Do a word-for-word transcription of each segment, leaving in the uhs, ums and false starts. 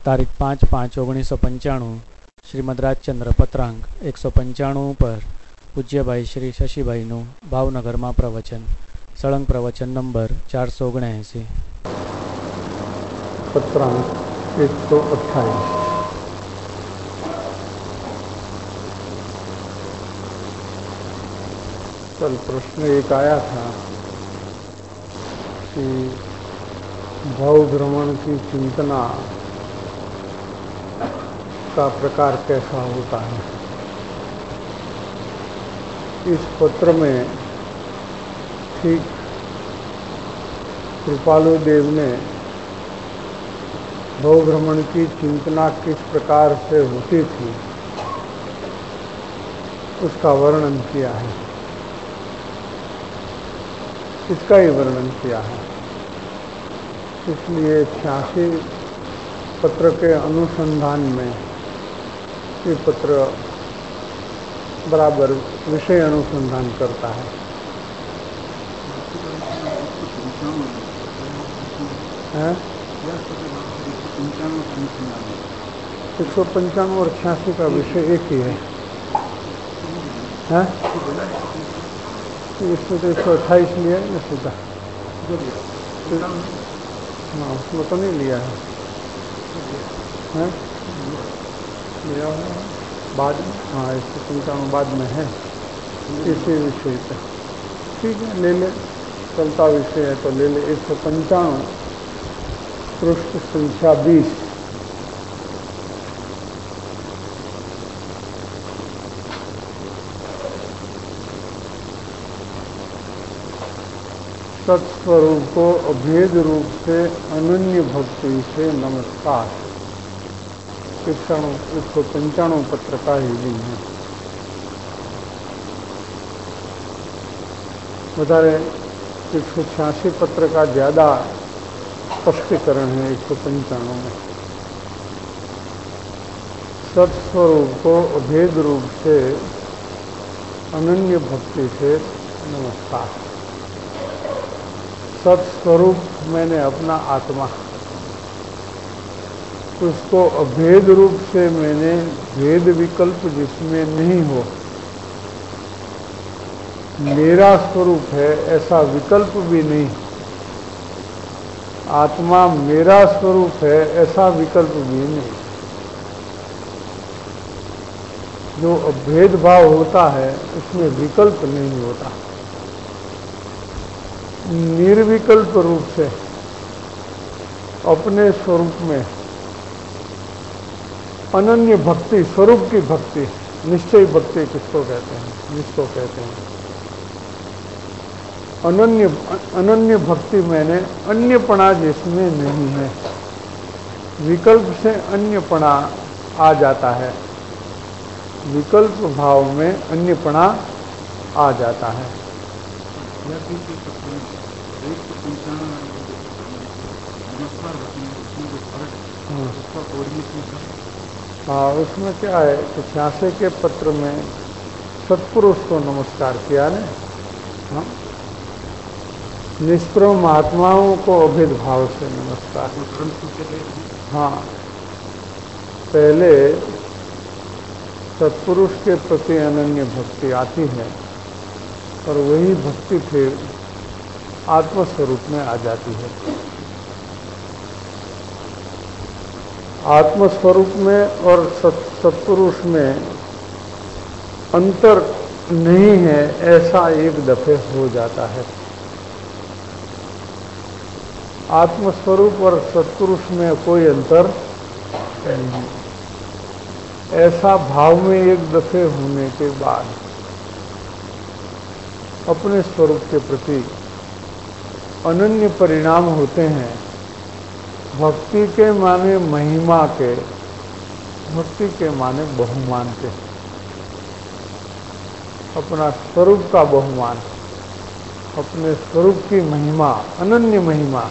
તારીખ પાંચ પાંચ ઓગણીસો પંચાણું શ્રીમદ રાજચંદ્ર પત્રાંક એકસો પંચાણું પર પૂજ્યભાઈ શ્રી શશીભાઈનું ભાવનગરમાં પ્રવચન સળંગ પ્રવચન નંબર ચારસો ઓગણએંસી. पत्रांक एक सौ अट्ठाईस. कल प्रश्न एक आया था कि भाव भ्रमण की चिंतना का प्रकार कैसा होता है. इस पत्र में ठीक कृपालु देव ने भाव भ्रमण की चिंतना किस प्रकार से होती थी उसका वर्णन किया है. इसका ही वर्णन किया है. इसलिए छियासी पत्र के अनुसंधान में ये पत्र बराबर विषय अनुसंधान करता है. एक सौ पंचानवे और छियासी का विषय एक ही है, है? इसमें तो एक सौ अट्ठाईस लिया है ना सीधा. हाँ, उसमें तो नहीं लिया है, है? लिया है बाद में. हाँ, एक सौ पंचानवे बाद में है इसी विषय पे. ठीक है, ले ले, चलता विषय है तो ले ले. एक सौ पंचानवे पृष्ठ संख्या बीस. सत्स्वरूप को अभेद रूप से अनन्य भक्ति से नमस्कार. एक सौ पंचानवे पत्र का ही दिन है. बता रहे एक सौ छियासी पत्र का ज्यादा स्पष्टीकरण है. एक सौ पंचानवे में सत्स्वरूप को अभेद रूप से अनन्य भक्ति से नमस्कार. सत्स्वरूप मैंने अपना आत्मा, उसको अभेद रूप से मैंने भेद विकल्प जिसमें नहीं हो, मेरा स्वरूप है ऐसा विकल्प भी नहीं, आत्मा मेरा स्वरूप है ऐसा विकल्प भी नहीं. जो अभेद भाव होता है उसमें विकल्प नहीं होता. निर्विकल्प रूप से अपने स्वरूप में अनन्य भक्ति, स्वरूप की भक्ति, निश्चय भक्ति किसको कहते हैं, जिसको कहते हैं अनन्य अनन्य भक्ति मैंने अन्यपणा जिसमें नहीं है. विकल्प से अन्यपणा आ जाता है, विकल्प भाव में अन्यपणा आ जाता है. हाँ, उसमें क्या है कि छियासी के पत्र में सत्पुरुष को नमस्कार किया ने. हाँ, निष्प्रभ महात्माओं को अभेद भाव से नमस्कार. हाँ, पहले सत्पुरुष के प्रति अनन्य भक्ति आती है और वही भक्ति फिर आत्मस्वरूप में आ जाती है. आत्मस्वरूप में और सत्पुरुष में अंतर नहीं है ऐसा एक दफे हो जाता है. आत्मस्वरूप और सत्पुरुष में कोई अंतर नहीं, ऐसा भाव में एक दफे होने के बाद अपने स्वरूप के प्रति अनन्य परिणाम होते हैं. भक्ति के माने महिमा के, भक्ति के माने बहुमान के. अपना स्वरूप का बहुमान, अपने स्वरूप की महिमा, अनन्य महिमा,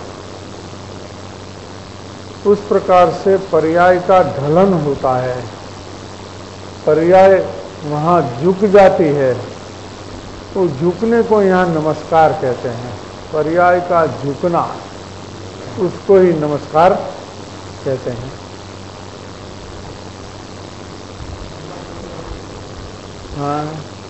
उस प्रकार से पर्याय का ढलन होता है. पर्याय वहाँ झुक जाती है, तो झुकने को यहाँ नमस्कार कहते हैं. पर्याय का झुकना उसको ही नमस्कार कहते हैं. हाँ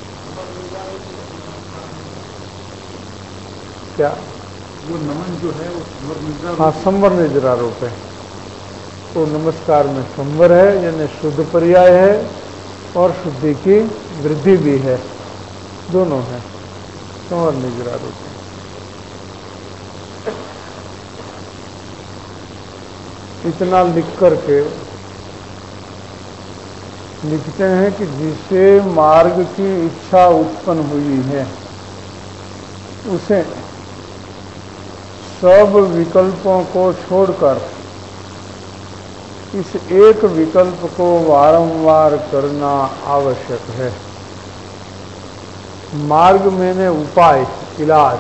क्या वो नमन जो है वो संवर निद्रा हाँ संवर निद्रा रूप है। तो नमस्कार में संवर है यानी शुद्ध पर्याय है और शुद्धि की वृद्धि भी है, दोनों है, संवर निद्रा रूप है। इतना लिख करके लिखते हैं कि जिसे मार्ग की इच्छा उत्पन्न हुई है उसे सब विकल्पों को छोड़कर इस एक विकल्प को बारंबार करना आवश्यक है। मार्ग मैंने उपाय, इलाज,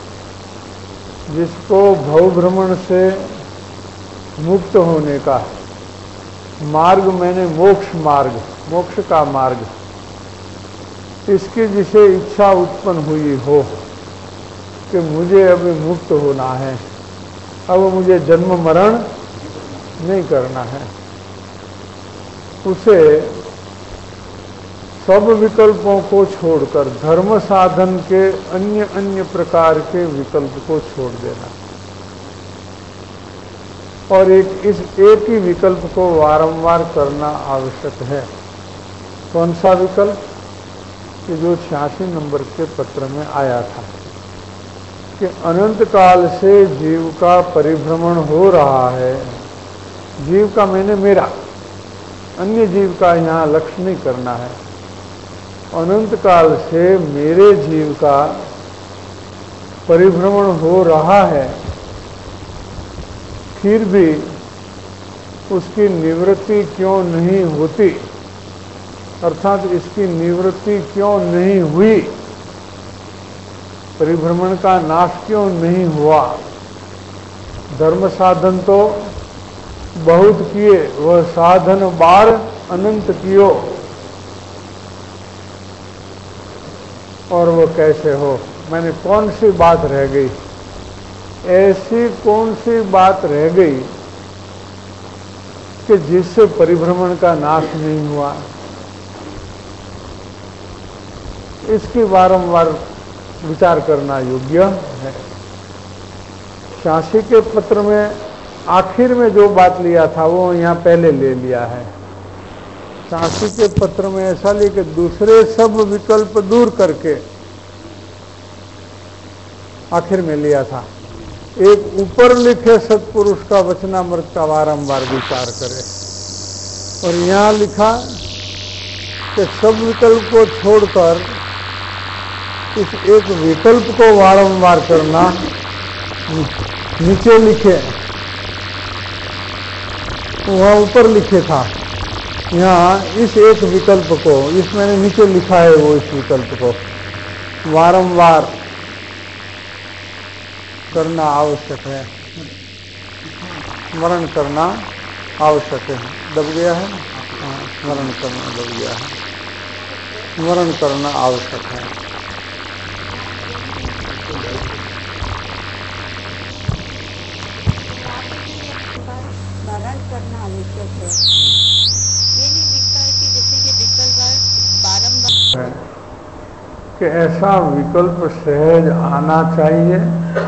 जिसको भवभ्रमण से मुक्त होने का, मार्ग मैंने मोक्ष मार्ग, मोक्ष का मार्ग, इसकी जिसे इच्छा उत्पन्न हुई हो कि मुझे अभी मुक्त होना है, अब मुझे जन्म मरण नहीं करना है, उसे सब विकल्पों को छोड़कर धर्म साधन के अन्य अन्य प्रकार के विकल्प को छोड़ देना और एक इस एक ही विकल्प को बारंबार करना आवश्यक है। कौन सा विकल्प? कि जो छियासी नंबर के पत्र में आया था कि अनंत काल से जीव का परिभ्रमण हो रहा है। जीव का मैंने मेरा, अन्य जीव का यहाँ लक्ष्य नहीं करना है। अनंत काल से मेरे जीव का परिभ्रमण हो रहा है, फिर भी उसकी निवृत्ति क्यों नहीं होती, अर्थात इसकी निवृत्ति क्यों नहीं हुई, परिभ्रमण का नाश क्यों नहीं हुआ। धर्म साधन तो बहुत किए, वह साधन बार अनंत कियो, और वो कैसे हो। मैंने कौन सी बात रह गई, ऐसी कौन सी बात रह गई कि जिससे परिभ्रमण का नाश नहीं हुआ। इसकी बारंबार विचार करना योग्य है। शासी के पत्र में आखिर में जो बात लिया था वो यहाँ पहले ले लिया है। शासी के पत्र में ऐसा लिया कि दूसरे सब विकल्प दूर करके आखिर में लिया था। एक ऊपर लिखे सत्पुरुष का वचनामृत का बारंबार विचार करे, और यहाँ लिखा कि सब विकल्प को छोड़कर इस एक विकल्प को बारंबार करना। नीचे लिखे, वहाँ ऊपर लिखे था, यहाँ इस एक विकल्प को, इस मैंने नीचे लिखा है वो इस विकल्प को बारंबार करना आवश्यक है, स्मरण करना आवश्यक है। दब गया है, स्मरण करना दब गया है, स्मरण करना आवश्यक है। स्मरण करना आवश्यक है। ये नहीं दिखता है कि जैसे ये विकल्प बारंबार कि ऐसा विकल्प सहज आना चाहिए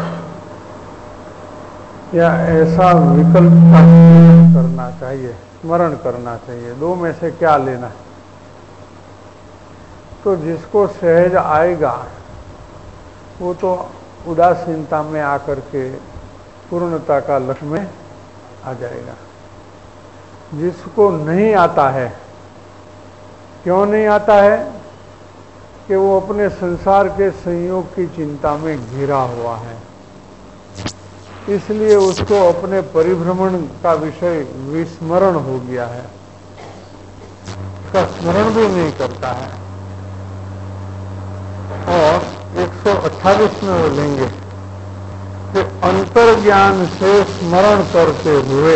या ऐसा विकल्प का करना चाहिए, स्मरण करना चाहिए, दो में से क्या लेना है। तो जिसको सहज आएगा वो तो उदासीनता में आकर के पूर्णता का लक्ष्य में आ जाएगा। जिसको नहीं आता है, क्यों नहीं आता है? कि वो अपने संसार के संयोग की चिंता में घिरा हुआ है, इसलिए उसको अपने परिभ्रमण का विषय विस्मरण हो गया है, उसका स्मरण भी नहीं करता है। और एक सौ अट्ठाईस में वो लेंगे कि अंतर्ज्ञान से स्मरण करते हुए,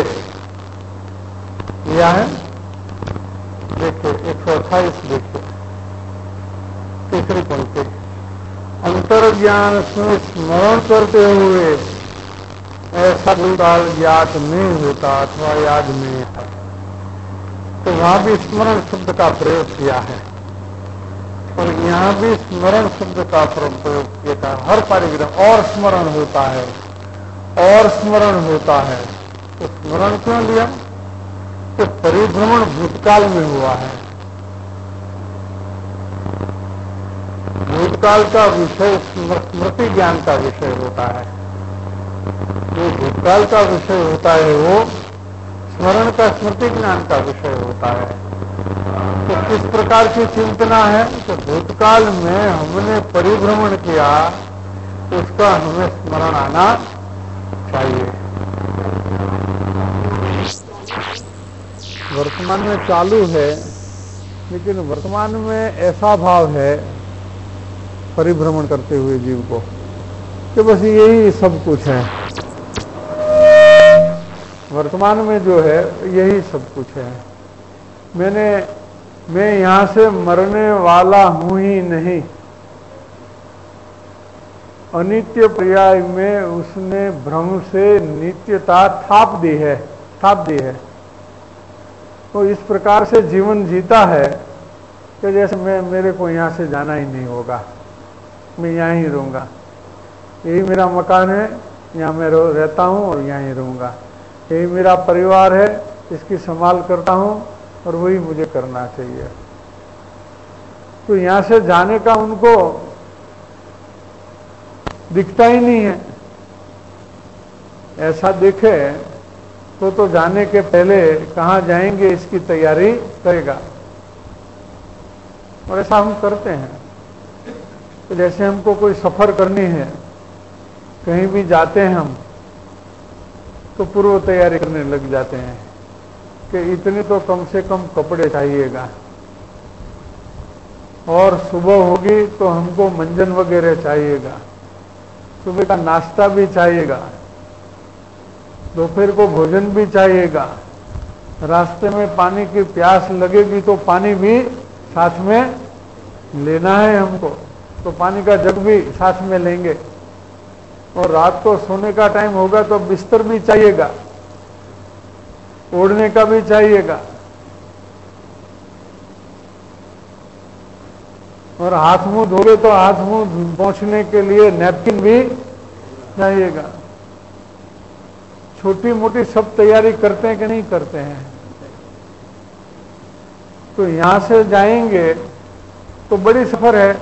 यह है देखिए एक सौ अट्ठाईस देखिए तीसरी पंक्ति, अंतर्ज्ञान से स्मरण करते हुए ऐसा भूतकाल याद नहीं होता अथवा याद नहीं आता। तो वहां भी स्मरण शब्द का प्रयोग किया है। और यहाँ भी स्मरण शब्द का प्रयोग किया था। हर पारिग्राफ और स्मरण होता है, और स्मरण होता है। तो स्मरण क्यों लिया? कि परिभ्रमण भूतकाल में हुआ है। भूतकाल का विषय स्मृति ज्ञान का विषय होता है। जो भूतकाल का विषय होता है वो स्मरण का स्मृति ज्ञान का विषय होता है। तो किस प्रकार की चिंतना है? तो भूतकाल में हमने परिभ्रमण किया, उसका हमें स्मरण आना चाहिए। वर्तमान में चालू है, लेकिन वर्तमान में ऐसा भाव है परिभ्रमण करते हुए जीव को कि बस यही सब कुछ है। वर्तमान में जो है यही सब कुछ है। मैंने मैं यहां से मरने वाला हूं ही नहीं। अनित्य पर्याय में उसने भ्रम से नित्यता थाप दी है थाप दी है तो इस प्रकार से जीवन जीता है कि जैसे मैं मेरे को यहां से जाना ही नहीं होगा, मैं यहां ही रहूंगा। यही मेरा मकान है, यहाँ मैं रहता हूँ और यहाँ ही रहूंगा। यही मेरा परिवार है, इसकी संभाल करता हूँ और वही मुझे करना चाहिए। तो यहां से जाने का उनको दिखता ही नहीं है। ऐसा दिखे तो तो जाने के पहले कहाँ जाएंगे इसकी तैयारी करेगा। और ऐसा हम करते हैं। तो जैसे हमको कोई सफर करनी है, कहीं भी जाते हैं हम, तो पूर्व तैयारी करने लग जाते हैं कि इतने तो कम से कम कपड़े चाहिएगा, और सुबह होगी तो हमको मंजन वगैरह चाहिएगा, सुबह का नाश्ता भी चाहिएगा, दोपहर को भोजन भी चाहिएगा, रास्ते में पानी की प्यास लगेगी तो पानी भी साथ में लेना है हमको, तो पानी का जग भी साथ में लेंगे। और रात को सोने का टाइम होगा तो बिस्तर भी चाहिएगा, ओढ़ने का भी चाहिएगा, और हाथ मुंह धोगे तो हाथ मुंह पोंछने के लिए नैपकिन भी चाहिएगा। छोटी मोटी सब तैयारी करते हैं कि नहीं करते हैं? तो यहां से जाएंगे तो बड़ी सफर है।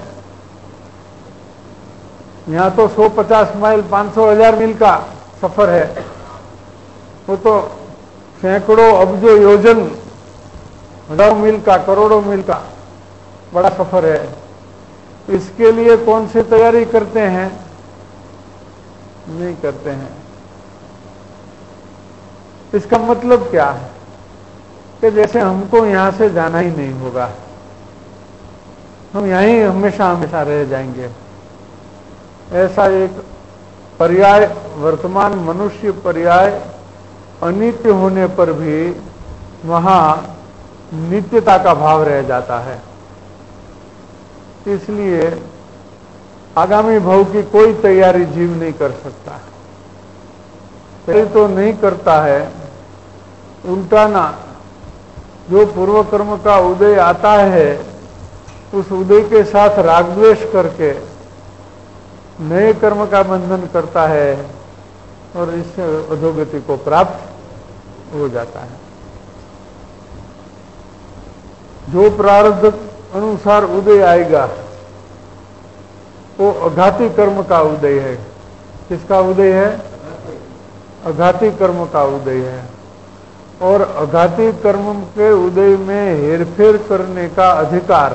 यहां तो सौ पचास माइल पाँच सौ हजार मील का सफर है, वो तो सैकड़ों अब्जों योजन हजारों मील का, करोड़ों मील का बड़ा सफर है। इसके लिए कौन सी तैयारी करते हैं? नहीं करते हैं। इसका मतलब क्या है? कि जैसे हमको यहां से जाना ही नहीं होगा, हम यहीं हमेशा हमेशा रह जाएंगे। ऐसा एक पर्याय, वर्तमान मनुष्य पर्याय अनित्य होने पर भी वहां नित्यता का भाव रह जाता है। इसलिए आगामी भव की कोई तैयारी जीव नहीं कर सकता। पहले तो नहीं करता है, उल्टा ना, जो पूर्व कर्म का उदय आता है उस उदय के साथ रागद्वेष करके नए कर्म का बंधन करता है और इससे अधोगति को प्राप्त हो जाता है। जो प्रारब्ध अनुसार उदय आएगा वो अघाती कर्म का उदय है। किसका उदय है? अघाती कर्म का उदय है। और अघाती कर्म के उदय में हेरफेर करने का अधिकार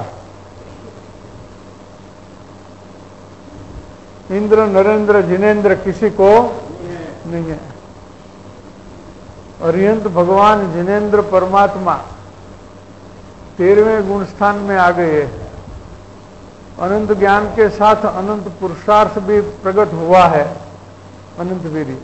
इंद्र, नरेंद्र, जिनेंद्र किसी को नहीं है। अरिहंत भगवान जिनेंद्र परमात्मा तेरहवें गुण स्थान में आ गए। अनंत ज्ञान के साथ अनंत पुरुषार्थ भी प्रकट हुआ है, अनंत वीर्य।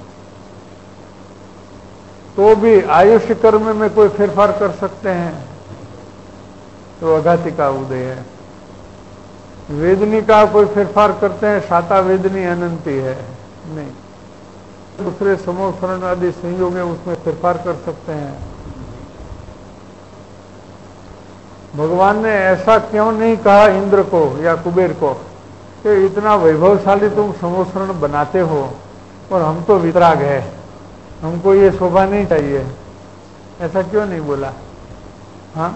तो भी आयुष्य कर्म में कोई फेरफार कर सकते हैं तो अघाती का उदय है। वेदनी का कोई फेरफार करते हैं, साता वेदनी अनंती है नहीं। दूसरे समोसरण आदि संयोग में उसमें फेरफार कर सकते हैं। भगवान ने ऐसा क्यों नहीं कहा इंद्र को या कुबेर को कि इतना वैभवशाली तुम समोसरण बनाते हो और हम तो वितराग है, हमको ये शोभा नहीं चाहिए, ऐसा क्यों नहीं बोला? हाँ,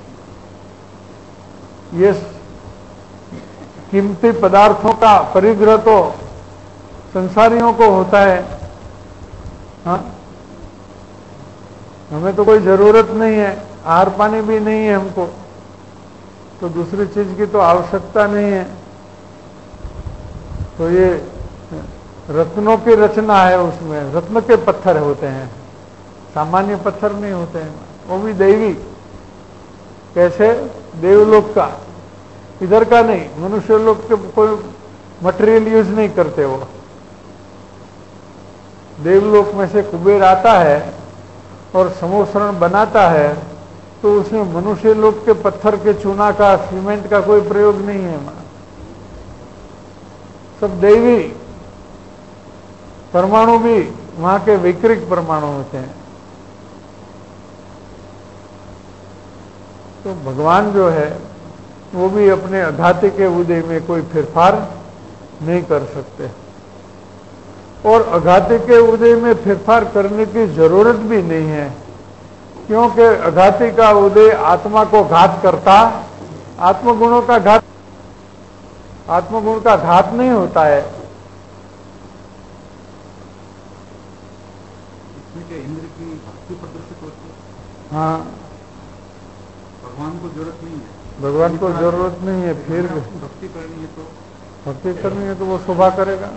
ये कीमती पदार्थों का परिग्रह तो संसारियों को होता है। हाँ, हमें तो कोई जरूरत नहीं है, आहार पानी भी नहीं है हमको, तो दूसरी चीज की तो आवश्यकता नहीं है। तो ये रत्नों की रचना है, उसमें रत्न के पत्थर होते हैं, सामान्य पत्थर नहीं होते हैं, वो भी दैवी। कैसे? देवलोक का, इधर का नहीं। मनुष्य लोग के कोई मटेरियल यूज नहीं करते, वो देवलोक में से कुबेर आता है और समोसरण बनाता है, तो उसमें मनुष्य लोग के पत्थर के चूना का, सीमेंट का कोई प्रयोग नहीं है, सब दैवी। परमाणु भी वहां के वैक्रिक परमाणु होते हैं। तो भगवान जो है वो भी अपने अघाती के उदय में कोई फेरफार नहीं कर सकते, और अघाती के उदय में फेरफार करने की जरूरत भी नहीं है, क्योंकि अघाती का उदय आत्मा को घात करता, आत्मगुणों का घात, आत्मगुण का घात नहीं होता है। इंद्र की भक्ति प्रदर्शित होती है। हाँ, भगवान को जरूरत नहीं है, भगवान को जरूरत नहीं है, फिर भी भक्ति करनी है तो भक्ति करनी है तो वो शोभा करेगा।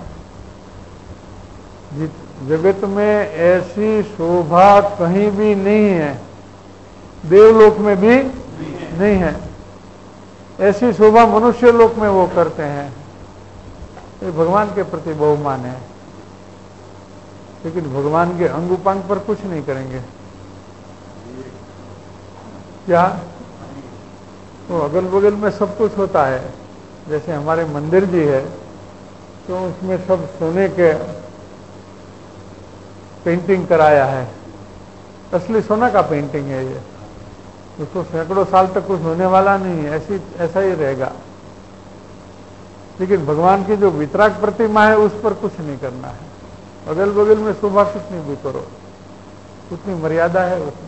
जगत में ऐसी शोभा कहीं भी नहीं है, देवलोक में भी नहीं है, नहीं है। ऐसी शोभा मनुष्य लोक में वो करते हैं, ये भगवान के प्रति बहुमान है, लेकिन भगवान के अंग उपांग पर कुछ नहीं करेंगे। क्या? तो अगल बगल में सब कुछ होता है, जैसे हमारे मंदिर जी है तो उसमें सब सोने के पेंटिंग कराया है, असली सोना का पेंटिंग है ये, उसको सैकड़ों साल तक कुछ होने वाला नहीं है, ऐसी ऐसा ही रहेगा। लेकिन भगवान की जो वितराग प्रतिमा है उस पर कुछ नहीं करना है, अगल बगल में शोभा कितनी भी करो, उतनी मर्यादा है उसमें।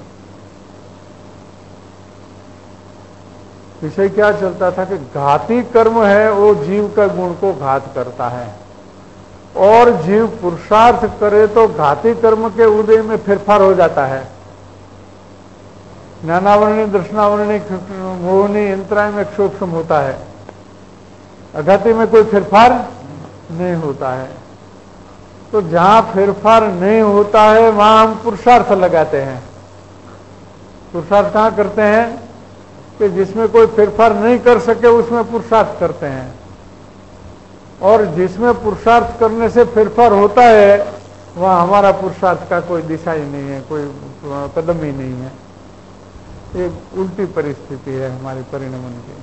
विषय क्या चलता था कि घाती कर्म है वो जीव का गुण को घात करता है, और जीव पुरुषार्थ करे तो घाती कर्म के उदय में फेरफार हो जाता है। ज्ञानावरणी, दर्शनावरणी, मोहनी, यंत्राय में क्षोक्षम होता है, अघाती में कोई फेरफार नहीं होता है। तो जहां फेरफार नहीं होता है वहां हम पुरुषार्थ लगाते हैं। पुरुषार्थ कहां करते हैं कि जिसमें कोई फेरफार नहीं कर सके उसमें पुरुषार्थ करते हैं, और जिसमें पुरुषार्थ करने से फेरफार होता है वहां हमारा पुरुषार्थ का कोई दिशा ही नहीं है, कोई कदम ही नहीं है। एक उल्टी परिस्थिति है हमारी परिणमन की।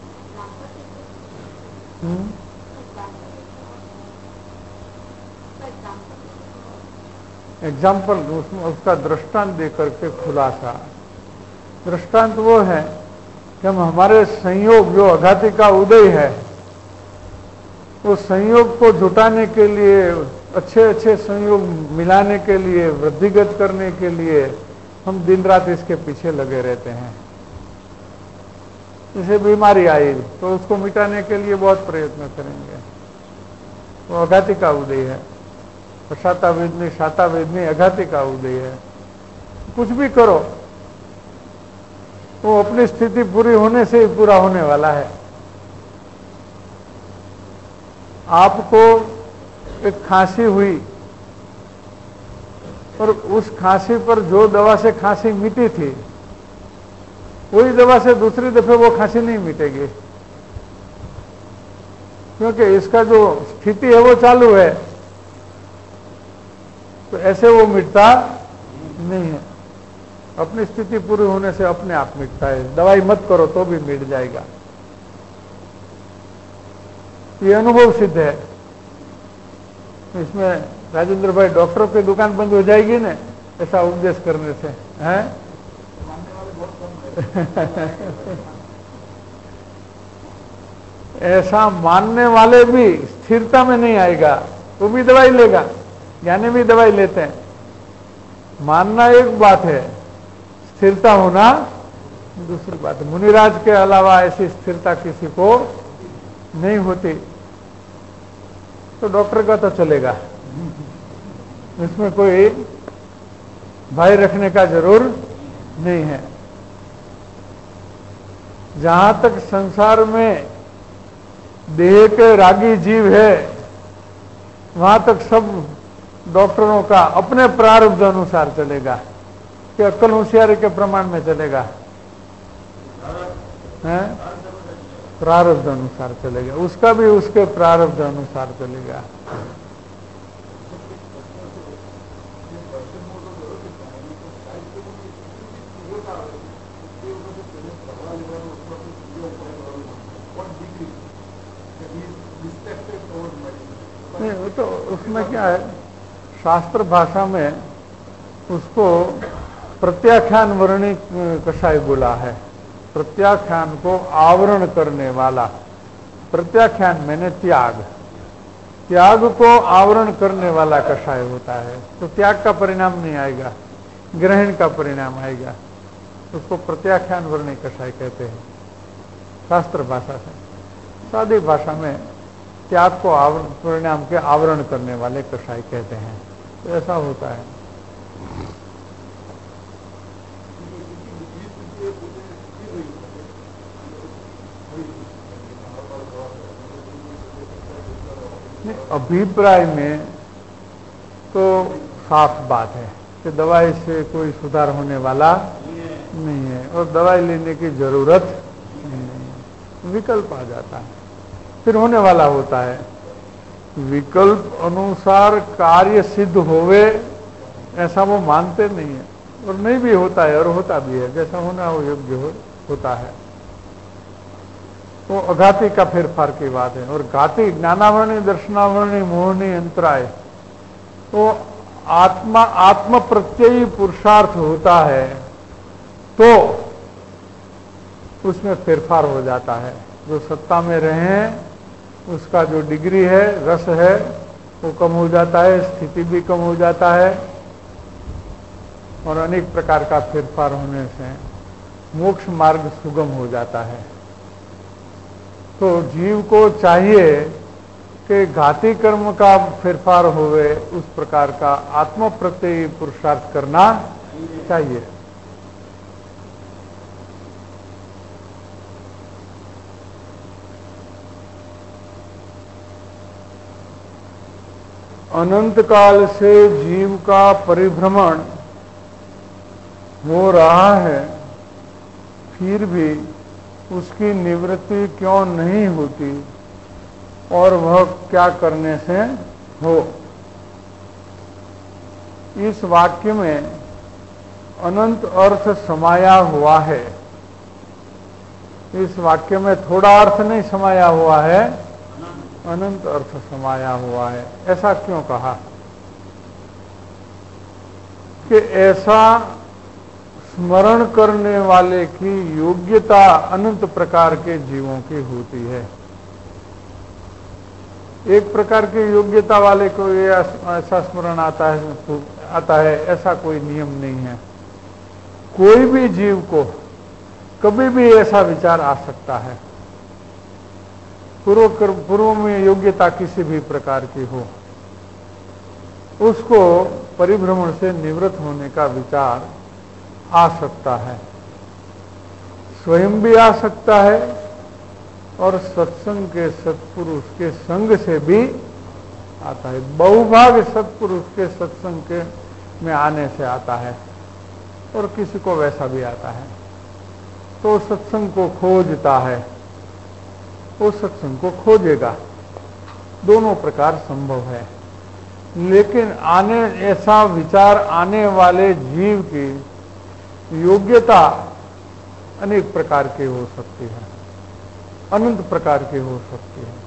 एग्जाम्पल उसमें उसका दृष्टांत देकर के खुलासा। दृष्टांत वो है कि हम हमारे संयोग जो अघाती का उदय है, उस संयोग को जुटाने के लिए, अच्छे अच्छे संयोग मिलाने के लिए, वृद्धिगत करने के लिए हम दिन रात इसके पीछे लगे रहते हैं। जैसे बीमारी आई तो उसको मिटाने के लिए बहुत प्रयत्न करेंगे, वो अघाती का उदय है। शाता वेदनी, शाता वेदनी अघाती का उदय है। कुछ भी करो वो अपनी स्थिति पूरी होने से ही पूरा होने वाला है। आपको एक खांसी हुई और उस खांसी पर जो दवा से खांसी मिटी थी वही दवा से दूसरी दफे वो खांसी नहीं मिटेगी, क्योंकि इसका जो स्थिति है वो चालू है, तो ऐसे वो मिटता नहीं है। अपनी स्थिति पूरी होने से अपने आप मिटता है, दवाई मत करो तो भी मिट जाएगा। ये अनुभव सिद्ध है। इसमें राजेंद्र भाई डॉक्टरों की दुकान बंद हो जाएगी ना ऐसा उपदेश करने से, हैं? ऐसा मानने वाले भी स्थिरता में नहीं आएगा, वो भी दवाई लेगा, ज्ञानी भी दवाई लेते हैं। मानना एक बात है, स्थिरता होना दूसरी बात है। मुनिराज के अलावा ऐसी स्थिरता किसी को नहीं होती, तो डॉक्टर का तो चलेगा, इसमें कोई भय रखने का जरूर नहीं है। जहां तक संसार में देह के रागी जीव है, वहां तक सब डॉक्टरों का अपने प्रारब्ध अनुसार चलेगा, कि अक्ल होशियारी के प्रमाण में चलेगा, है प्रारब्ध अनुसार चलेगा, उसका भी उसके प्रारब्ध अनुसार चलेगा। नहीं, वो तो उसमें क्या है, शास्त्र भाषा में उसको प्रत्याख्यान वर्णी कषाय बोला है। प्रत्याख्यान को आवरण करने वाला, प्रत्याख्यान मैंने त्याग, त्याग को आवरण करने वाला कषाय होता है। तो त्याग का परिणाम नहीं आएगा, ग्रहण का परिणाम आएगा, उसको प्रत्याख्यान वर्णी कषाय कहते हैं शास्त्र भाषा से। सादी भाषा में त्याग को आवरण, परिणाम के आवरण करने वाले कषाय कहते हैं। तो ऐसा होता है। अभिप्राय में तो साफ बात है कि दवाई से कोई सुधार होने वाला नहीं है और दवाई लेने की जरूरत नहीं है। विकल्प आ जाता है, फिर होने वाला होता है। विकल्प अनुसार कार्य सिद्ध होवे ऐसा वो मानते नहीं है, और नहीं भी होता है और होता भी है, जैसा होना हो योग्य हो, होता है। वो अघाती का फेरफार की बात है। और घाती ज्ञानावरणी, दर्शनावरणी, मोहनी, अंतराय, तो आत्मा आत्म प्रत्ययी पुरुषार्थ होता है तो उसमें फेरफार हो जाता है। जो सत्ता में रहे उसका जो डिग्री है, रस है, वो कम हो जाता है, स्थिति भी कम हो जाता है, और अनेक प्रकार का फेरफार होने से मोक्ष मार्ग सुगम हो जाता है। तो जीव को चाहिए कि घाती कर्म का फेरफार होवे, उस प्रकार का आत्म प्रत्ययी पुरुषार्थ करना चाहिए। अनंत काल से जीव का परिभ्रमण हो रहा है, फिर भी उसकी निवृत्ति क्यों नहीं होती, और वह क्या करने से हो। इस वाक्य में अनंत अर्थ समाया हुआ है। इस वाक्य में थोड़ा अर्थ नहीं समाया हुआ है, अनंत अर्थ समाया हुआ है। ऐसा क्यों कहा कि ऐसा स्मरण करने वाले की योग्यता अनंत प्रकार के जीवों की होती है। एक प्रकार की योग्यता वाले को ये ऐसा स्मरण आता है आता है ऐसा कोई नियम नहीं है। कोई भी जीव को कभी भी ऐसा विचार आ सकता है। पूर्व पूर्व में योग्यता किसी भी प्रकार की हो, उसको परिभ्रमण से निवृत्त होने का विचार आ सकता है। स्वयं भी आ सकता है और सत्संग के सत्पुरुष के संग से भी आता है। बहुभाग सत्पुरुष के सत्संग के में आने से आता है, और किसी को वैसा भी आता है। तो सत्संग को खोजता है, वो सत्संग को खोजेगा। दोनों प्रकार संभव है। लेकिन आने ऐसा विचार आने वाले जीव की योग्यता अनेक प्रकार की हो सकती है, अनंत प्रकार की हो सकती है।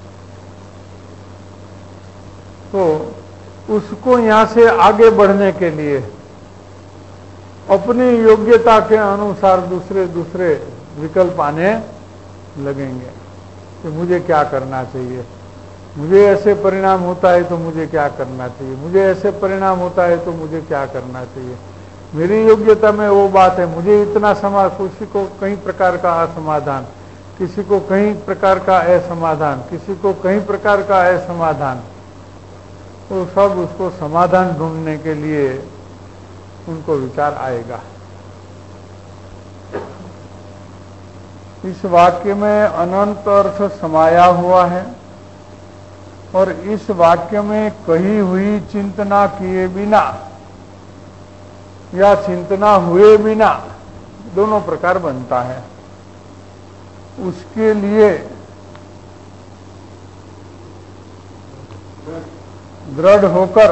तो उसको यहां से आगे बढ़ने के लिए अपनी योग्यता के अनुसार दूसरे दूसरे विकल्प आने लगेंगे कि मुझे क्या करना चाहिए, मुझे ऐसे परिणाम होता है तो मुझे क्या करना चाहिए, मुझे ऐसे परिणाम होता है तो मुझे क्या करना चाहिए, मेरी योग्यता में वो बात है, मुझे इतना समा किसी को कई प्रकार का असमाधान, किसी को कई प्रकार का असमाधान, किसी को कई प्रकार का असमाधान, तो सब उसको समाधान ढूंढने के लिए उनको विचार आएगा। इस वाक्य में अनंत अर्थ समाया हुआ है और इस वाक्य में कही हुई चिंतना किए बिना या चिंतना हुए बिना दोनों प्रकार बनता है। उसके लिए दृढ़ होकर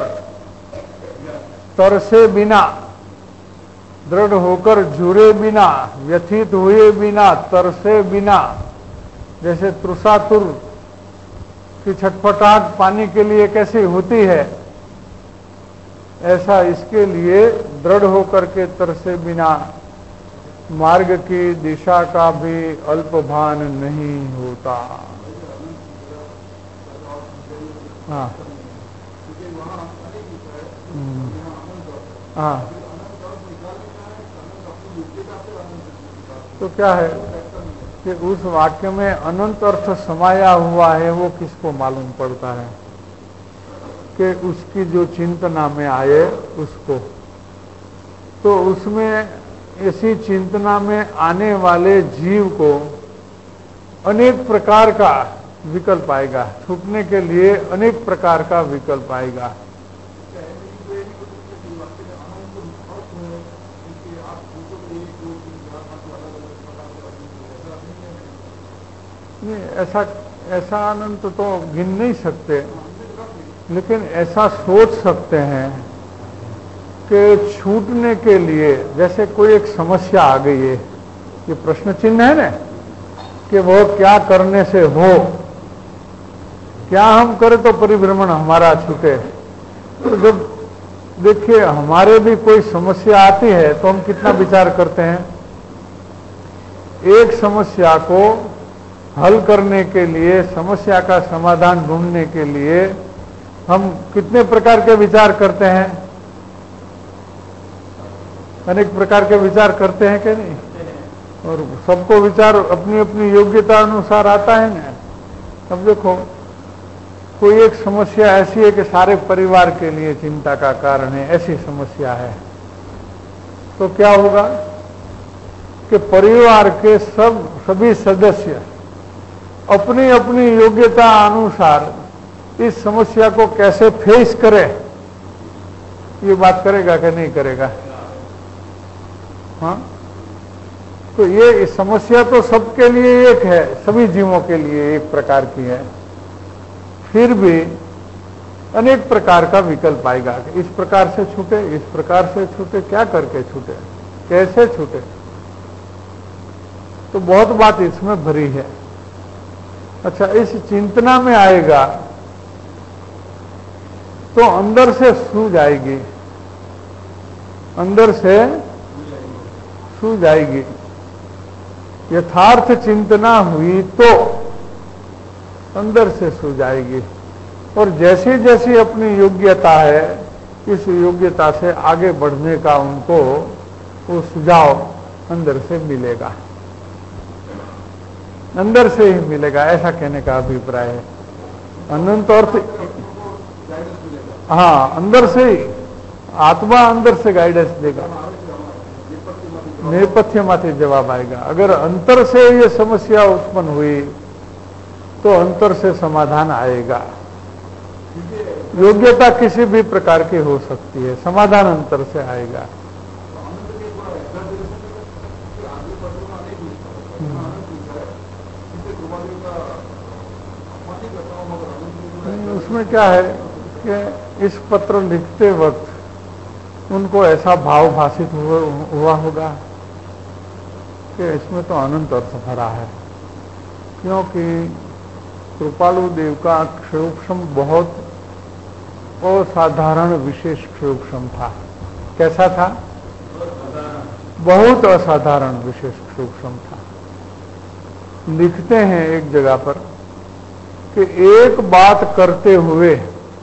तरसे बिना, दृढ़ होकर जुड़े बिना, व्यथित हुए बिना, तरसे बिना, जैसे तृषातुर की छटपटाहट पानी के लिए कैसी होती है, ऐसा इसके लिए दृढ़ होकर के तरसे बिना मार्ग की दिशा का भी अल्प भान नहीं होता। हाँ हाँ, तो क्या है कि उस वाक्य में अनंत अर्थ समाया हुआ है, वो किसको मालूम पड़ता है कि उसकी जो चिंतना में आए उसको, तो उसमें ऐसी चिंतना में आने वाले जीव को अनेक प्रकार का विकल्प आएगा, छूटने के लिए अनेक प्रकार का विकल्प आएगा। नहीं, ऐसा ऐसा अनंत तो गिन नहीं सकते, लेकिन ऐसा सोच सकते हैं कि छूटने के लिए, जैसे कोई एक समस्या आ गई है, ये प्रश्न चिन्ह है ना कि वो क्या करने से हो, क्या हम करें तो परिभ्रमण हमारा छूटे। तो जब देखिए हमारे भी कोई समस्या आती है तो हम कितना विचार करते हैं, एक समस्या को हल करने के लिए, समस्या का समाधान ढूंढने के लिए हम कितने प्रकार के विचार करते हैं, अनेक प्रकार के विचार करते हैं कि नहीं, और सबको विचार अपनी अपनी योग्यता अनुसार आता है ना। अब देखो कोई एक समस्या ऐसी है कि सारे परिवार के लिए चिंता का कारण है, ऐसी समस्या है, तो क्या होगा कि परिवार के सब सभी सदस्य अपनी अपनी योग्यता अनुसार इस समस्या को कैसे फेस करे, ये बात करेगा कि नहीं करेगा। हाँ, तो ये समस्या तो सबके लिए एक है, सभी जीवों के लिए एक प्रकार की है, फिर भी अनेक प्रकार का विकल्प आएगा कि इस प्रकार से छूटे, इस प्रकार से छूटे, क्या करके छूटे, कैसे छूटे। तो बहुत बात इसमें भरी है। अच्छा, इस चिंतना में आएगा तो अंदर से सूझ आएगी, अंदर से सूझ आएगी। यथार्थ चिंतना हुई तो अंदर से सूझ आएगी, और जैसी जैसी अपनी योग्यता है, इस योग्यता से आगे बढ़ने का उनको वो सुझाव अंदर से मिलेगा, अंदर से ही मिलेगा, ऐसा कहने का अभिप्राय है। अनंत अर्थ, हाँ, अंदर से ही आत्मा अंदर से गाइडेंस देगा, नेपथ्य माथे जवाब आएगा। अगर अंतर से ये समस्या उत्पन्न हुई तो अंतर से समाधान आएगा। योग्यता किसी भी प्रकार की हो सकती है, समाधान अंतर से आएगा। उसमें क्या है कि इस पत्र लिखते वक्त उनको ऐसा भाव भाषित हुआ, हुआ होगा कि इसमें तो अनंत अर्थ भरा है, क्योंकि कृपालु देव का क्षयोक्षम बहुत असाधारण विशेष क्षयोक्षम था। कैसा था? बहुत असाधारण विशेष सूक्ष्म था। लिखते हैं एक जगह पर कि एक बात करते हुए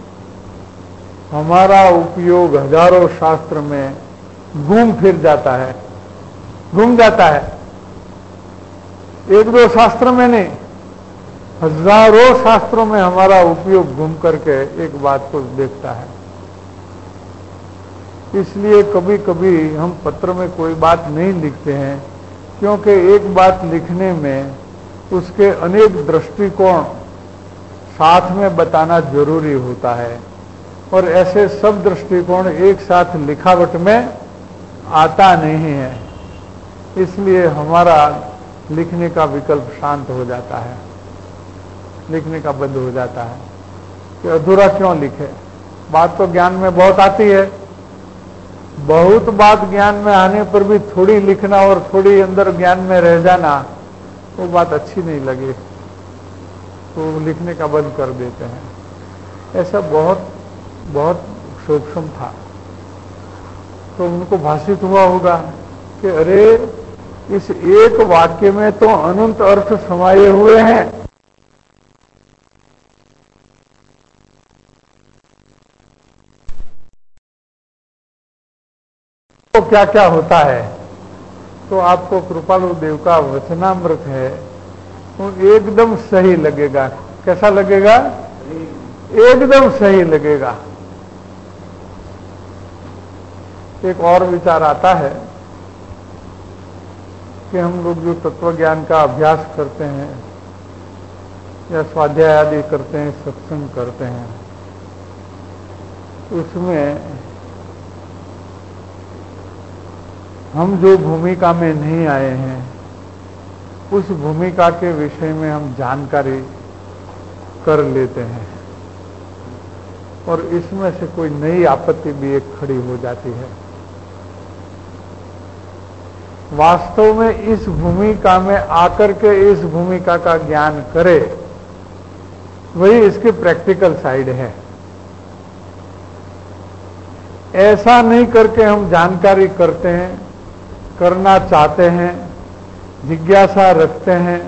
हमारा उपयोग हजारों शास्त्र में घूम फिर जाता है, घूम जाता है, एक दो शास्त्र में नहीं, हजारों शास्त्रों में हमारा उपयोग घूम करके एक बात को देखता है। इसलिए कभी कभी हम पत्र में कोई बात नहीं लिखते हैं, क्योंकि एक बात लिखने में उसके अनेक दृष्टिकोण साथ में बताना जरूरी होता है, और ऐसे सब दृष्टिकोण एक साथ लिखावट में आता नहीं है। इसलिए हमारा लिखने का विकल्प शांत हो जाता है, लिखने का बंद हो जाता है कि अधूरा क्यों लिखे। बात तो ज्ञान में बहुत आती है, बहुत बात ज्ञान में आने पर भी थोड़ी लिखना और थोड़ी अंदर ज्ञान में रह जाना, वो बात अच्छी नहीं लगी तो लिखने का बंद कर देते हैं। ऐसा बहुत बहुत सूक्ष्म था। तो उनको भाषित हुआ होगा कि अरे इस एक वाक्य में तो अनंत अर्थ समाये हुए हैं। तो क्या क्या होता है, तो आपको कृपालु देव का वचनामृत है वो एकदम सही लगेगा। कैसा लगेगा? एकदम सही लगेगा। एक और विचार आता है कि हम लोग जो तत्व ज्ञान का अभ्यास करते हैं या स्वाध्याय आदि करते हैं, सत्संग करते हैं, उसमें हम जो भूमिका में नहीं आए हैं उस भूमिका के विषय में हम जानकारी कर लेते हैं, और इसमें से कोई नई आपत्ति भी एक खड़ी हो जाती है। वास्तव में इस भूमिका में आकर के इस भूमिका का ज्ञान करे, वही इसकी प्रैक्टिकल साइड है। ऐसा नहीं करके हम जानकारी करते हैं, करना चाहते हैं, जिज्ञासा रखते हैं,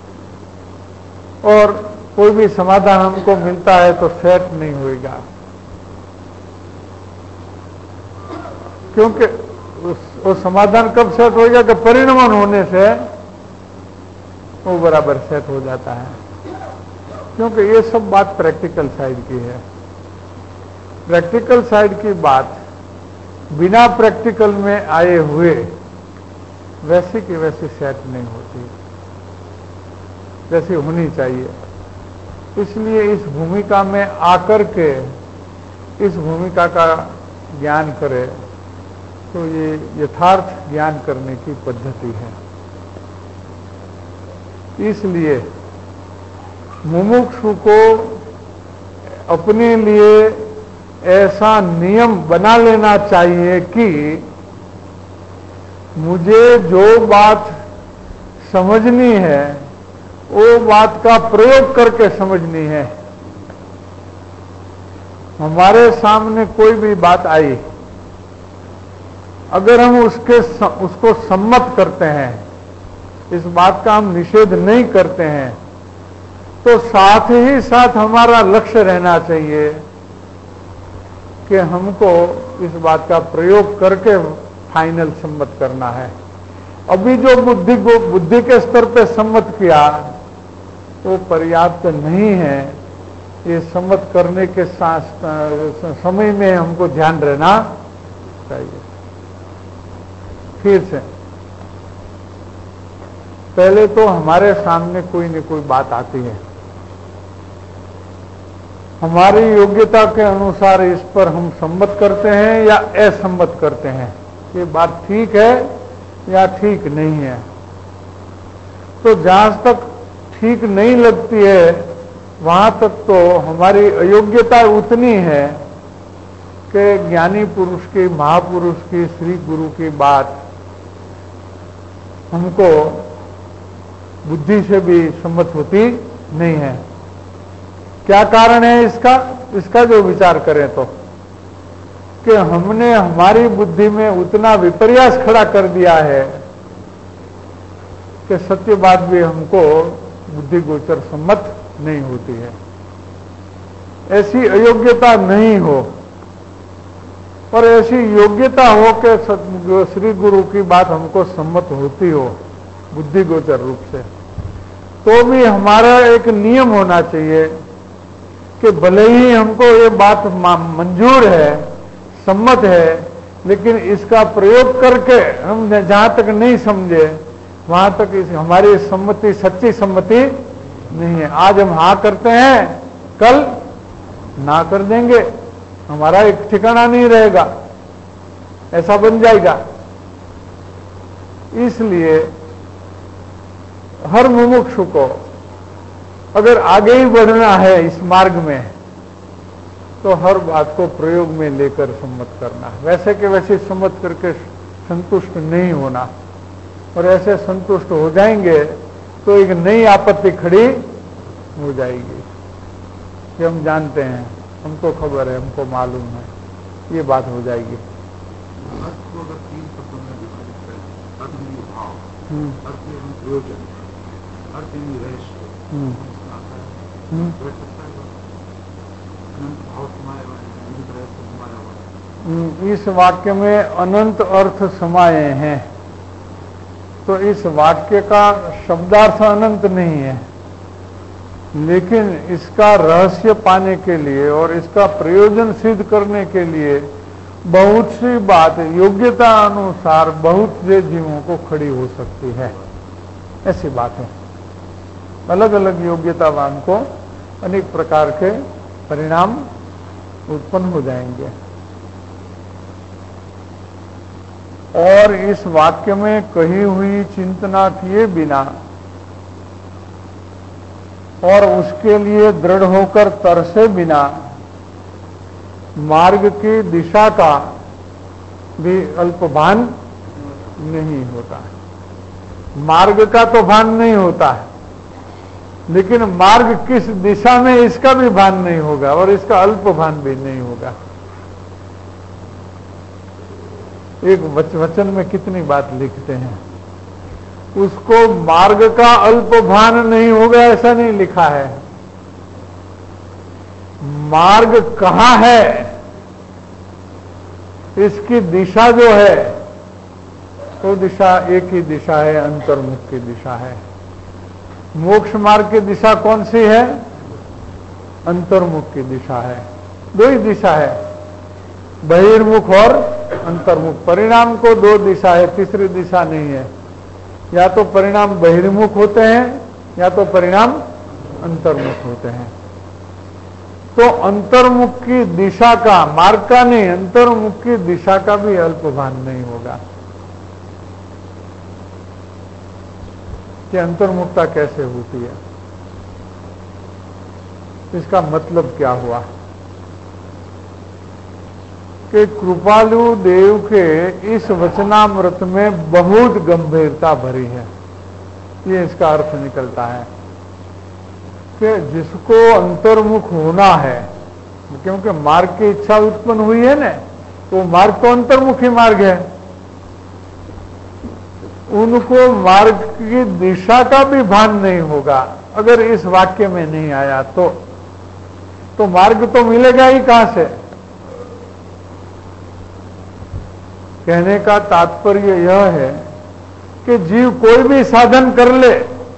और कोई भी समाधान हमको मिलता है तो सेट नहीं होएगा, क्योंकि उस, उस समाधान कब सेट होएगा कि परिणमन होने से वो बराबर सेट हो जाता है। क्योंकि ये सब बात प्रैक्टिकल साइड की है। प्रैक्टिकल साइड की बात बिना प्रैक्टिकल में आए हुए वैसी की वैसी सेट नहीं होती जैसी होनी चाहिए। इसलिए इस भूमिका में आकर के इस भूमिका का ज्ञान करे तो ये यथार्थ ज्ञान करने की पद्धति है। इसलिए मुमुक्षु को अपने लिए ऐसा नियम बना लेना चाहिए कि मुझे जो बात समझनी है वो बात का प्रयोग करके समझनी है। हमारे सामने कोई भी बात आई, अगर हम उसके उसको सम्मत करते हैं, इस बात का हम निषेध नहीं करते हैं, तो साथ ही साथ हमारा लक्ष्य रहना चाहिए कि हमको इस बात का प्रयोग करके फाइनल सम्मत करना है। अभी जो बुद्धि को बुद्धि के स्तर पे सम्मत किया वो पर्याप्त नहीं है। ये सम्मत करने के साथ समय में हमको ध्यान रहना चाहिए। फिर से पहले तो हमारे सामने कोई न कोई बात आती है, हमारी योग्यता के अनुसार इस पर हम सम्मत करते हैं या असम्मत करते हैं, ये बात ठीक है या ठीक नहीं है। तो जहां तक ठीक नहीं लगती है वहां तक तो हमारी अयोग्यता उतनी है कि ज्ञानी पुरुष की, महापुरुष की, श्री गुरु की बात हमको बुद्धि से भी सम्मत होती नहीं है। क्या कारण है इसका? इसका जो विचार करें तो कि हमने हमारी बुद्धि में उतना विपर्यास खड़ा कर दिया है कि सत्य बात भी हमको बुद्धि गोचर सम्मत नहीं होती है। ऐसी अयोग्यता नहीं हो और ऐसी योग्यता हो कि श्री गुरु की बात हमको सम्मत होती हो बुद्धि गोचर रूप से, तो भी हमारा एक नियम होना चाहिए कि भले ही हमको ये बात मंजूर है, सम्मत है, लेकिन इसका प्रयोग करके हम जहां तक नहीं समझे वहां तक इस हमारी सम्मति सच्ची सम्मति नहीं है। आज हम हाँ करते हैं, कल ना कर देंगे, हमारा एक ठिकाना नहीं रहेगा, ऐसा बन जाएगा। इसलिए हर मुमुक्षु को अगर आगे ही बढ़ना है इस मार्ग में तो हर बात को प्रयोग में लेकर सम्मत करना, वैसे के वैसे सम्मत करके संतुष्ट नहीं होना। और ऐसे संतुष्ट हो जाएंगे तो एक नई आपत्ति खड़ी हो जाएगी कि हम जानते हैं, हमको खबर है, हमको मालूम है, ये बात हो जाएगी। अर्थ को अगर तीन शब्दों में विभाजित करें, अर्थ में भाव, अर्थ में प्रयोजन, अर्थ में रहस्य, भाव समाया हुआ है, इस वाक्य में अनंत अर्थ समाये हैं, तो इस वाक्य का शब्दार्थ अनंत नहीं है, लेकिन इसका रहस्य पाने के लिए और इसका प्रयोजन सिद्ध करने के लिए बहुत सी बात योग्यता अनुसार बहुत से जीवों को खड़ी हो सकती है। ऐसी बात है, अलग अलग योग्यतावान को अनेक प्रकार के परिणाम उत्पन्न हो जाएंगे। और इस वाक्य में कही हुई चिंतना किए बिना और उसके लिए दृढ़ होकर तरसे बिना मार्ग की दिशा का भी अल्पभान नहीं होता है। मार्ग का तो भान नहीं होता है, लेकिन मार्ग किस दिशा में इसका भी भान नहीं होगा और इसका अल्प भान भी नहीं होगा। एक वचन में कितनी बात लिखते हैं, उसको मार्ग का अल्प भान नहीं होगा ऐसा नहीं लिखा है। मार्ग कहां है, इसकी दिशा जो है वो दिशा एक ही दिशा है, अंतर्मुख की दिशा है। मोक्ष मार्ग की दिशा कौन सी है? अंतर्मुख की दिशा है। दो ही दिशा है, बहिर्मुख और अंतर्मुख। परिणाम को दो दिशा है, तीसरी दिशा नहीं है। या तो परिणाम बहिर्मुख होते हैं या तो परिणाम अंतर्मुख होते हैं। तो अंतर्मुख की दिशा का, मार्ग का नहीं, अंतर्मुख की दिशा का भी अल्पभान नहीं होगा कि अंतर्मुखता कैसे होती है, इसका मतलब क्या हुआ कि कृपालु देव के इस वचनामृत में बहुत गंभीरता भरी है। ये इसका अर्थ निकलता है कि जिसको अंतर्मुख होना है, क्योंकि मार्ग की इच्छा उत्पन्न हुई है ना, तो मार्ग तो अंतर्मुखी मार्ग है, उनको मार्ग की दिशा का भी भान नहीं होगा अगर इस वाक्य में नहीं आया तो तो मार्ग तो मिलेगा ही कहां से। कहने का तात्पर्य यह है कि जीव कोई भी साधन कर ले,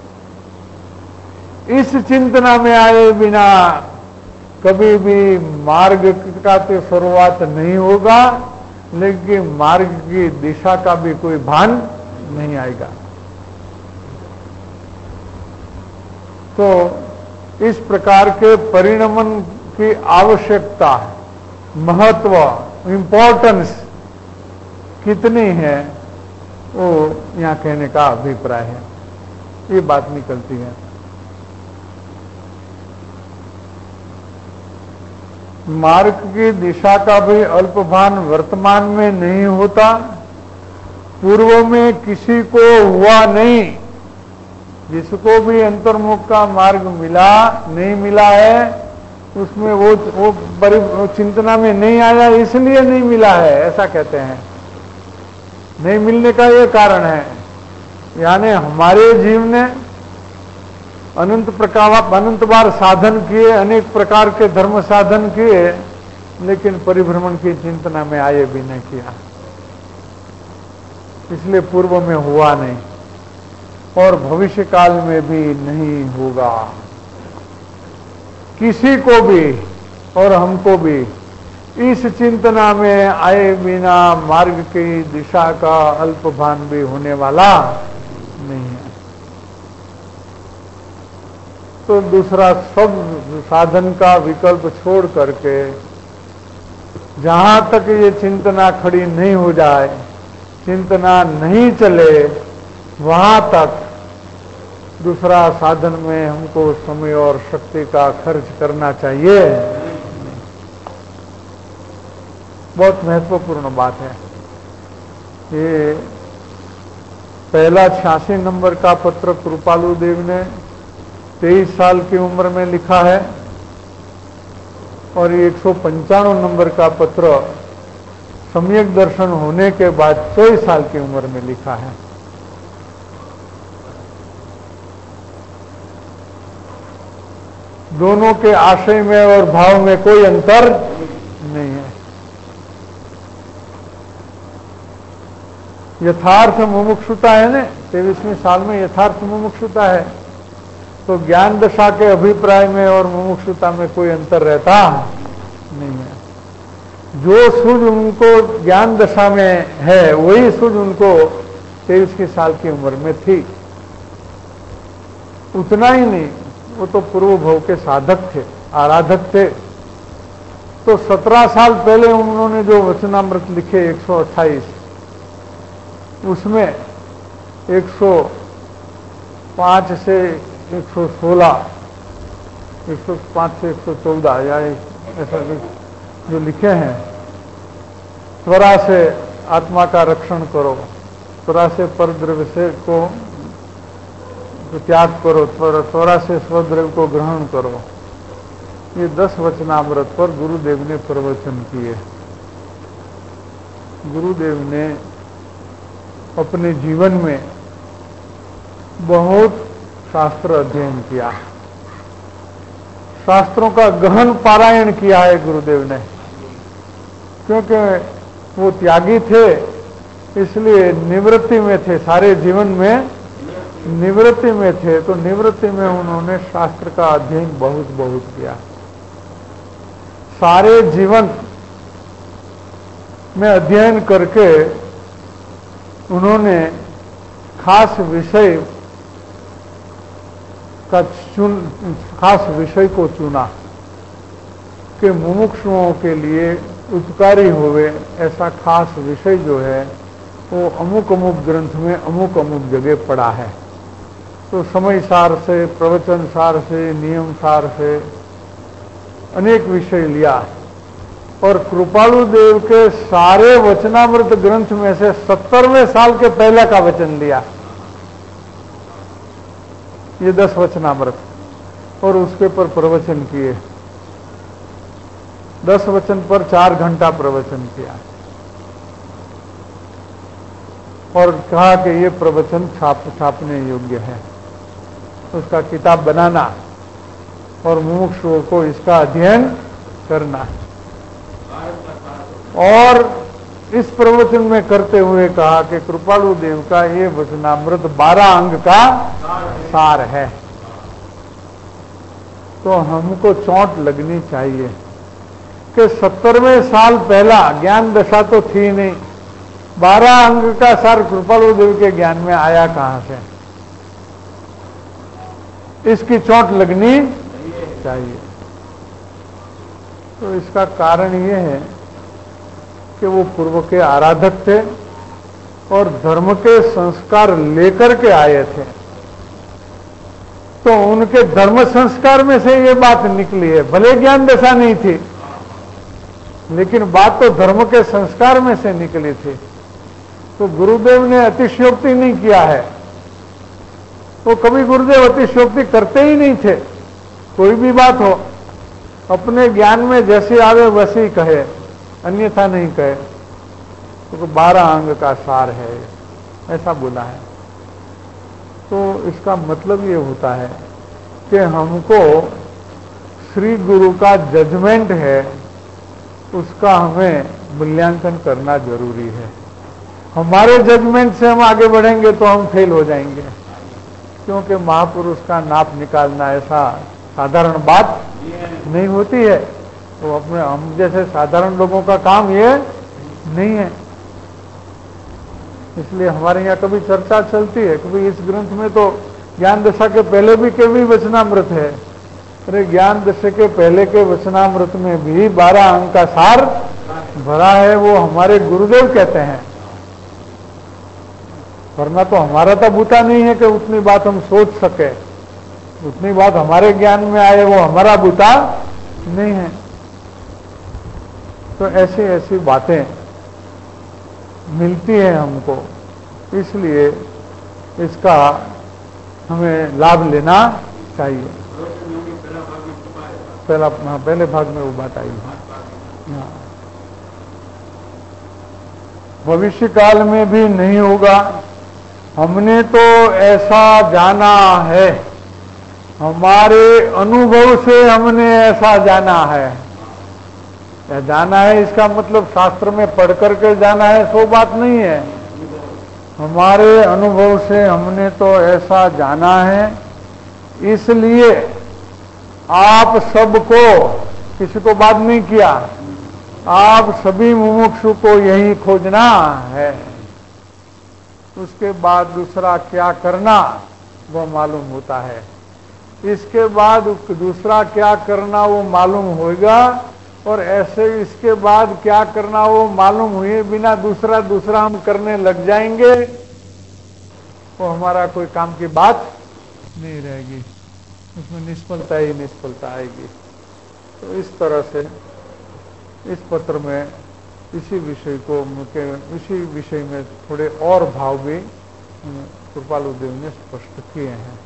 इस चिंतना में आए बिना कभी भी मार्ग का तो शुरुआत नहीं होगा, लेकिन मार्ग की दिशा का भी कोई भान नहीं आएगा। तो इस प्रकार के परिणमन की आवश्यकता, महत्व, इंपॉर्टेंस कितनी है वो यहां कहने का अभिप्राय है। ये बात निकलती है। मार्ग की दिशा का भी अल्पभान वर्तमान में नहीं होता, पूर्व में किसी को हुआ नहीं। जिसको भी अंतर्मुख का मार्ग मिला नहीं मिला है, उसमें वो वो परि चिंतना में नहीं आया, इसलिए नहीं मिला है, ऐसा कहते हैं। नहीं मिलने का ये कारण है, यानी हमारे जीव ने अनंत प्रकार अनंत बार साधन किए, अनेक प्रकार के धर्म साधन किए, लेकिन परिभ्रमण की चिंतना में आए भी नहीं किया, इसलिए पूर्व में हुआ नहीं और भविष्य काल में भी नहीं होगा। किसी को भी और हमको भी इस चिंतना में आए बिना मार्ग की दिशा का अल्प भान भी होने वाला नहीं है। तो दूसरा सब साधन का विकल्प छोड़ करके जहां तक ये चिंतना खड़ी नहीं हो जाए, चिंतना नहीं चले, वहां तक दूसरा साधन में हमको समय और शक्ति का खर्च करना चाहिए। बहुत महत्वपूर्ण बात है ये। पहला छियासी नंबर का पत्र कृपालु देव ने तेईस साल की उम्र में लिखा है और एक सौ पंचानवे नंबर का पत्र सम्यक दर्शन होने के बाद चौबीस साल की उम्र में लिखा है। दोनों के आशय में और भाव में कोई अंतर नहीं है। यथार्थ मुमुक्षुता है ना, तेईसवें साल में यथार्थ मुमुक्षुता है, तो ज्ञान दशा के अभिप्राय में और मुमुक्षुता में कोई अंतर रहता नहीं है। जो सूझ उनको ज्ञान दशा में है वही सूझ उनको तेईस के साल की उम्र में थी। उतना ही नहीं, वो तो पूर्व भव के साधक थे, आराधक थे। तो सत्रह साल पहले उन्होंने जो वचनामृत लिखे एक सौ अट्ठाईस, उसमें एक सौ पाँच से एक सौ सोलह, एक सौ पाँच से एक सौ चौदह या ऐसा जो लिखे हैं, त्वरा से आत्मा का रक्षण करो, त्वरा से परद्रव्य से को त्याग करो, त्वरा से स्वद्रव्य को ग्रहण करो, ये दस वचनामृत पर गुरुदेव ने प्रवचन किए। गुरुदेव ने अपने जीवन में बहुत शास्त्र अध्ययन किया, शास्त्रों का गहन पारायण किया है गुरुदेव ने। क्योंकि वो त्यागी थे, इसलिए निवृत्ति में थे, सारे जीवन में निवृत्ति में थे, तो निवृत्ति में उन्होंने शास्त्र का अध्ययन बहुत बहुत किया। सारे जीवन में अध्ययन करके उन्होंने खास विषय का चुन खास विषय को चुना कि मुमुक्षुओं के लिए उपकारी होवे, ऐसा खास विषय जो है वो अमुक अमुक ग्रंथ में अमुक अमुक जगह पड़ा है। तो समय सार से, प्रवचन सार से, नियम सार से अनेक विषय लिया और कृपालु देव के सारे वचनामृत ग्रंथ में से सत्तरवें साल के पहले का वचन लिया, ये दस वचनामृत, और उसके पर प्रवचन किए। दस वचन पर चार घंटा प्रवचन किया और कहा कि ये प्रवचन छाप छापने योग्य है, उसका किताब बनाना और मुमुक्षुओं को इसका अध्ययन करना। और इस प्रवचन में करते हुए कहा कि कृपालु देव का ये वचनामृत बारह अंग का सार है। तो हमको चोट लगनी चाहिए कि सत्तरवें साल पहला ज्ञान दशा तो थी नहीं, बारह अंग का सार कृपालु देव के ज्ञान में आया कहां से? इसकी चोट लगनी चाहिए। तो इसका कारण ये है कि वो पूर्व के आराधक थे और धर्म के संस्कार लेकर के आए थे, तो उनके धर्म संस्कार में से ये बात निकली है। भले ज्ञान दशा नहीं थी, लेकिन बात तो धर्म के संस्कार में से निकली थी। तो गुरुदेव ने अतिशयोक्ति नहीं किया है, तो कभी गुरुदेव अतिशयोक्ति करते ही नहीं थे। कोई भी बात हो, अपने ज्ञान में जैसे आवे वैसे ही कहे, अन्यथा नहीं कहे। तो बारह अंग का सार है, ऐसा बोला है। तो इसका मतलब ये होता है कि हमको श्री गुरु का जजमेंट है, उसका हमें मूल्यांकन करना जरूरी है। हमारे जजमेंट से हम आगे बढ़ेंगे तो हम फेल हो जाएंगे, क्योंकि महापुरुष का नाप निकालना ऐसा साधारण बात नहीं होती है। तो अपने हम जैसे साधारण लोगों का काम ये नहीं है। इसलिए हमारे यहाँ कभी चर्चा चलती है, कभी इस ग्रंथ में तो ज्ञान दशा के पहले भी के भी वचनामृत है। अरे ज्ञान दशा के पहले के वचनामृत में भी बारह अंग का सार भरा है, वो हमारे गुरुदेव कहते हैं। वरना तो हमारा तो बूता नहीं है कि उतनी बात हम सोच सके, उतनी बात हमारे ज्ञान में आए, वो हमारा बूता नहीं है। तो ऐसी ऐसी बातें मिलती हैं हमको, इसलिए इसका हमें लाभ लेना चाहिए। पहला हाँ, पहले भाग में वो बात आई है। भविष्य काल में भी नहीं होगा, हमने तो ऐसा जाना है, हमारे अनुभव से हमने ऐसा जाना है। या जाना है इसका मतलब शास्त्र में पढ़ करके जाना है, सो बात नहीं है। हमारे अनुभव से हमने तो ऐसा जाना है, इसलिए आप सबको, किसी को बात नहीं किया, आप सभी मुमुक्षु को यही खोजना है। उसके बाद दूसरा क्या करना वो मालूम होता है। इसके बाद दूसरा क्या करना वो मालूम होगा, और ऐसे इसके बाद क्या करना वो मालूम हुए बिना दूसरा दूसरा हम करने लग जाएंगे, वो हमारा कोई काम की बात नहीं रहेगी, उसमें निष्फलता ही निष्फलता आएगी। तो इस तरह से इस पत्र में इसी विषय को इसी विषय में थोड़े और भाव भी कृपालु देव ने स्पष्ट किए हैं।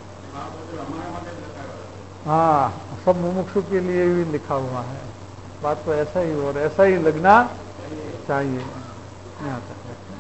हाँ, सब मुमुक्षु के लिए भी लिखा हुआ है। बात तो ऐसा ही और ऐसा ही लगना चाहिए। यहाँ तक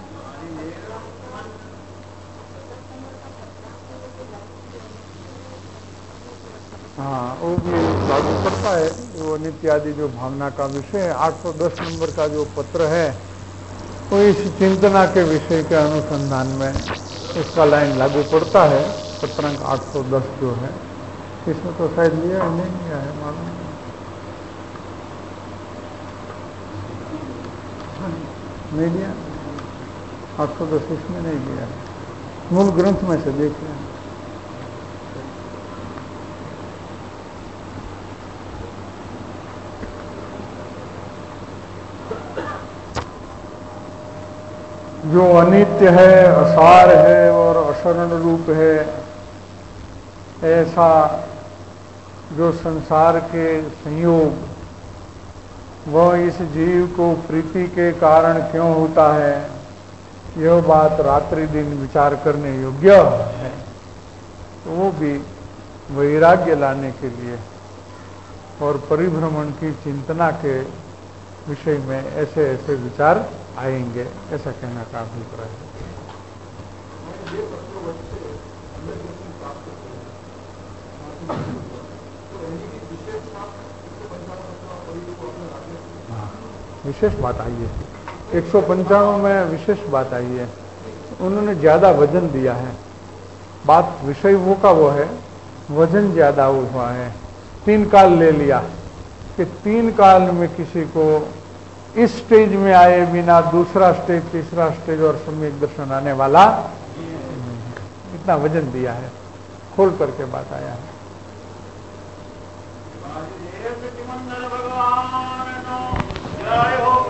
हाँ, वो भी लागू करता है। वो नित्य आदि जो भावना का विषय है, आठ सौ दस नंबर का जो पत्र है, वो इस चिंतना के विषय के अनुसंधान में इसका लाइन लागू पड़ता है। पत्रांक आठ सौ दस जो है, इसमें तो शायद लिया नहीं लिया है, मालूम नहीं लिया। आठ सौ दस इसमें नहीं लिया है, मूल ग्रंथ में से देख लें। जो अनित्य है, असार है और अशरण रूप है, ऐसा जो संसार के संयोग वह इस जीव को प्रीति के कारण क्यों होता है, यह बात रात्रि दिन विचार करने योग्य है। तो वो भी वैराग्य लाने के लिए और परिभ्रमण की चिंतना के विषय में ऐसे ऐसे विचार आएंगे, ऐसा कहना का अभिप्राय है। विशेष बात आई है, एक सौ पंचानवे में विशेष बात आई है। उन्होंने ज्यादा वजन दिया है। बात विषय वो का वो है, वजन ज्यादा हुआ है। तीन काल ले लिया कि तीन काल में किसी को इस स्टेज में आए बिना दूसरा स्टेज, तीसरा स्टेज और सम्यक दर्शन आने वाला, इतना वजन दिया है, खोल करके बात आया है। जय हो।